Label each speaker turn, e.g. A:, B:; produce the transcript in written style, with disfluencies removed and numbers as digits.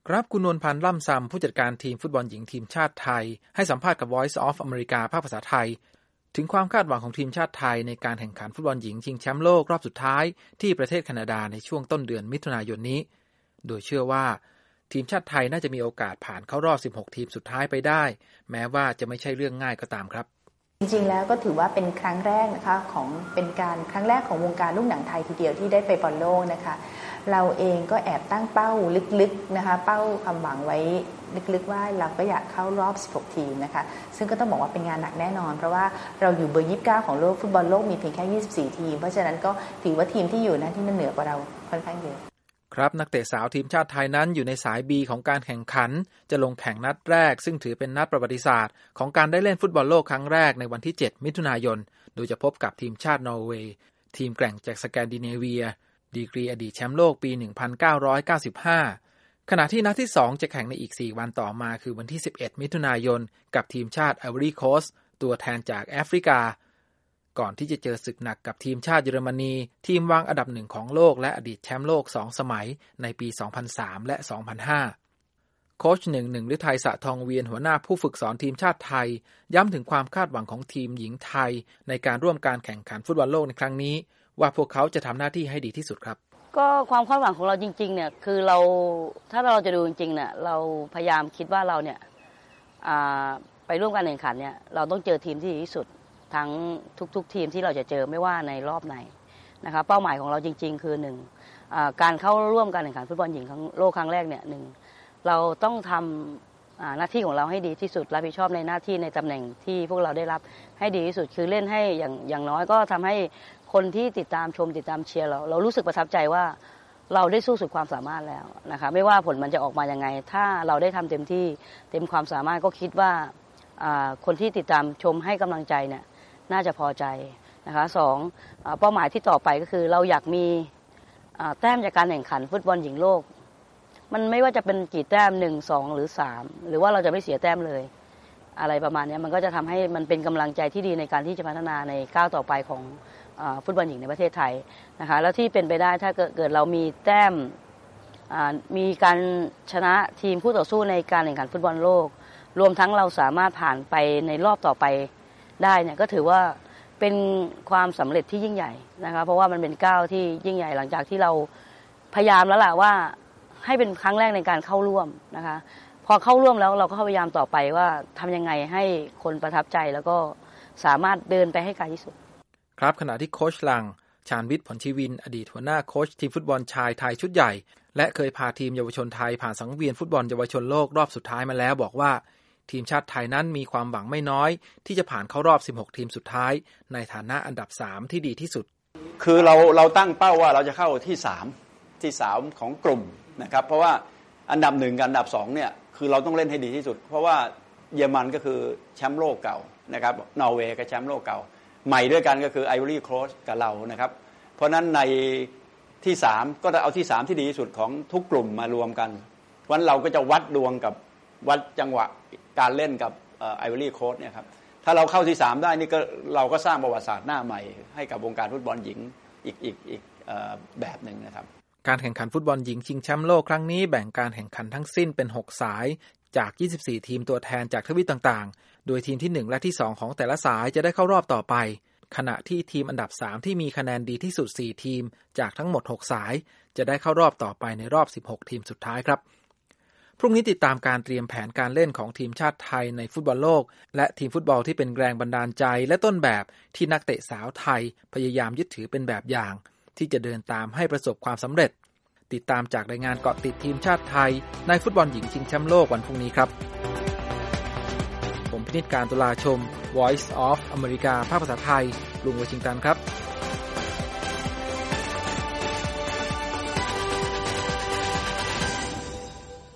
A: ครับคุณนวลพันธ์ล่ำซำผู้จัดการทีมฟุตบอลหญิงทีมชาติไทยให้สัมภาษณ์กับ Voice of America ภาคภาษาไทยถึงความคาดหวังของทีมชาติไทยในการแข่งขันฟุตบอลหญิงชิงแชมป์โลกรอบสุดท้ายที่ประเทศแคนาดาในช่วงต้นเดือนมิถุนายนนี้โดยเชื่อว่าทีมชาติไทยน่าจะมีโอกาสผ่านเข้ารอบ16ทีมสุดท้ายไปได้แม้ว่าจะไม่ใช่เรื่องง่ายก็ตามครับ
B: จริงๆแล้วก็ถือว่าเป็นครั้งแรกนะคะเป็นการครั้งแรกของวงการลูกหนังไทยทีเดียวที่ได้ไปบอลโลกนะคะเราเองก็แอบตั้งเป้าลึกๆนะคะเป้าความหวังไว้ลึกๆว่าเราก็อยากเข้ารอบ16ทีมนะคะซึ่งก็ต้องบอกว่าเป็นงานหนักแน่นอนเพราะว่าเราอยู่เบอร์29ของโลกฟุตบอลโลกมีเพียงแค่24ทีมเพราะฉะนั้นก็ถือว่าทีมที่อยู่นั้นที่มันเหนือกว่าเราค่อนข้างเยอะ
A: ครับนักเตะสาวทีมชาติไทยนั้นอยู่ในสาย B ของการแข่งขันจะลงแข่งนัดแรกซึ่งถือเป็นนัดประวัติศาสตร์ของการได้เล่นฟุตบอลโลกครั้งแรกในวันที่7มิถุนายนโดยจะพบกับทีมชาตินอร์เวย์ทีมแกร่งจากสแกนดิเนเวียดีกรีอดีตแชมป์โลกปี1995ขณะที่นัดที่2จะแข่งในอีก4วันต่อมาคือวันที่11มิถุนายนกับทีมชาติไอวอรี่โคสต์ตัวแทนจากแอฟริกาก่อนที่จะเจอศึกหนักกับทีมชาติเยอรมนีทีมวางอันดับ1ของโลกและอดีตแชมป์โลก2สมัยในปี2003และ2005โค้ชหนึ่งฤทัยสะทองเวียนหัวหน้าผู้ฝึกสอนทีมชาติไทยย้ำถึงความคาดหวังของทีมหญิงไทยในการร่วมการแข่งขันฟุตบอลโลกในครั้งนี้ว่าพวกเขาจะทำหน้าที่ให้ดีที่สุดครับ
C: ก็ความคาดหวังของเราจริงๆเนี่ยคือเราถ้าเราจะดูจริงๆเนี่ยเราพยายามคิดว่าเราเนี่ยไปร่วมการแข่งขันเนี่ยเราต้องเจอทีมที่ดีที่สุดทั้งทุกทีมที่เราจะเจอไม่ว่าในรอบไหนนะคะเป้าหมายของเราจริงๆคือการเข้าร่วมการแข่งขันฟุตบอลหญิงโลกครั้งแรกเนี่ยเราต้องทำหน้าที่ของเราให้ดีที่สุดรับผิดชอบในหน้าที่ในตำแหน่งที่พวกเราได้รับให้ดีที่สุดคือเล่นให้อย่างน้อยก็ทำให้คนที่ติดตามชมติดตามเชียร์เรารู้สึกประทับใจว่าเราได้สู้สุดความสามารถแล้วนะคะไม่ว่าผลมันจะออกมายังไงถ้าเราได้ทำเต็มที่เต็มความสามารถก็คิดว่าคนที่ติดตามชมให้กำลังใจเนี่ยน่าจะพอใจนะคะ2เป้าหมายที่ต่อไปก็คือเราอยากมีแต้มจากการแข่งขันฟุตบอลหญิงโลกมันไม่ว่าจะเป็นกี่แต้ม1 2หรือ3หรือว่าเราจะไม่เสียแต้มเลยอะไรประมาณนี้มันก็จะทำให้มันเป็นกำลังใจที่ดีในการที่จะพัฒนาในก้าวต่อไปของฟุตบอลหญิงในประเทศไทยนะคะแล้วที่เป็นไปได้ถ้าเกิดเรามีแต้มมีการชนะทีมคู่ต่อสู้ในการแข่งขันฟุตบอลโลกรวมทั้งเราสามารถผ่านไปในรอบต่อไปได้เนี่ยก็ถือว่าเป็นความสำเร็จที่ยิ่งใหญ่นะคะเพราะว่ามันเป็นก้าวที่ยิ่งใหญ่หลังจากที่เราพยายามแล้วล่ะว่าให้เป็นครั้งแรกในการเข้าร่วมนะคะพอเข้าร่วมแล้วเราก็พยายามต่อไปว่าทำยังไงให้คนประทับใจแล้วก็สามารถเดินไปให้ไกลที่สุด
A: ครับขณะที่โค้ชหลังชาญวิทย์ผลชีวินอดีตหัวหน้าโค้ชทีมฟุตบอลชายไทยชุดใหญ่และเคยพาทีมเยาวชนไทยผ่านสังเวียนฟุตบอลเยาวชนโลกรอบสุดท้ายมาแล้วบอกว่าทีมชาติไทยนั้นมีความหวังไม่น้อยที่จะผ่านเข้ารอบ16ทีมสุดท้ายในฐานะอันดับ3ที่ดีที่สุด
D: คือเราตั้งเป้าว่าเราจะเข้าที่3ของกลุ่มนะครับเพราะว่าอันดับ1กับอันดับ2เนี่ยคือเราต้องเล่นให้ดีที่สุดเพราะว่าเยอรมันก็คือแชมป์โลกเก่านะครับนอร์เวย์ก็แชมป์โลกเก่าใหม่ด้วยกันก็คือไอวอรี่โคสต์กับเรานะครับเพราะนั้นในที่3ก็จะเอาที่3ที่ดีที่สุดของทุกกลุ่มมารวมกันวันเราก็จะวัดดวงกับวัดจังหวะการเล่นกับไอวอรี่โคสต์เนี่ยครับถ้าเราเข้าที่3ได้นี่ก็เราก็สร้างประวัติศาสตร์หน้าใหม่ให้กับวงการฟุตบอลหญิงอีกแบบนึงนะครับ
A: การแข่งขันฟุตบอลหญิงชิงแชมป์โลกครั้งนี้แบ่งการแข่งขันทั้งสิ้นเป็น6สายจาก24ทีมตัวแทนจากทวีปต่างๆโดยทีมที่1และที่2ของแต่ละสายจะได้เข้ารอบต่อไปขณะที่ทีมอันดับ3ที่มีคะแนนดีที่สุด4ทีมจากทั้งหมด6สายจะได้เข้ารอบต่อไปในรอบ16ทีมสุดท้ายครับพรุ่งนี้ติดตามการเตรียมแผนการเล่นของทีมชาติไทยในฟุตบอลโลกและทีมฟุตบอลที่เป็นแรงบันดาลใจและต้นแบบที่นักเตะสาวไทยพยายามยึดถือเป็นแบบอย่างที่จะเดินตามให้ประสบความสำเร็จติดตามจากรายงานเกาะติดทีมชาติไทยในฟุตบอลหญิงชิงแชมป์โลกวันพรุ่งนี้ครับผมพินิจการตุลาชม Voice of America ภาคภาษาไทยกรุงวอชิงตันครับ